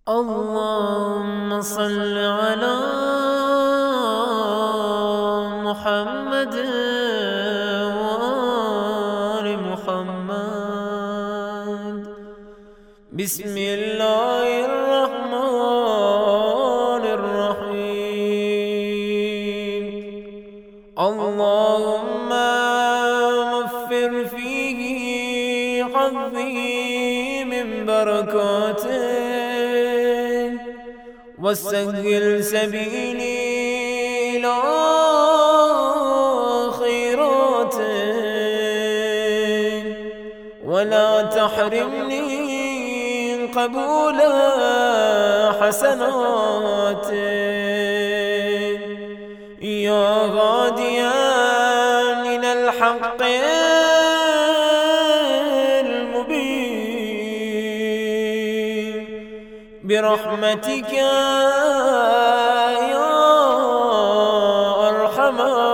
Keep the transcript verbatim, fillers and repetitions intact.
اللهم صل على محمد وآل محمد. بسم الله الرحمن الرحيم. اللهم وفر فيه حظي من بركاته وسهل سبيلي إلى خيراته ولا تحرمني قبول حسناته يا هاديا من الحق المبين برحمتك يا أرحم